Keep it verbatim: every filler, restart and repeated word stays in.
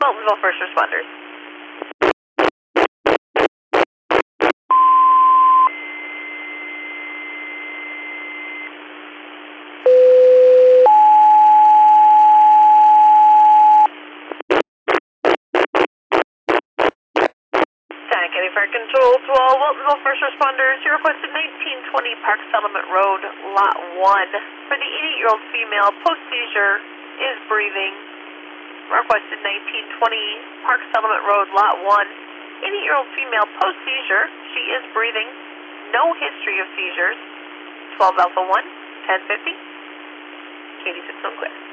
Wiltonville First Responders. Santa County Fire Control to all Wiltonville First Responders. You requested nineteen twenty Park Settlement Road, Lot one. For the eighty-eight-year-old female, post-seizure, is breathing. Requested nineteen twenty Park Settlement Road, Lot one. eighty-eight-year-old female, post-seizure, she is breathing. No history of seizures. twelve Alpha one, ten fifty. Katie six on clear.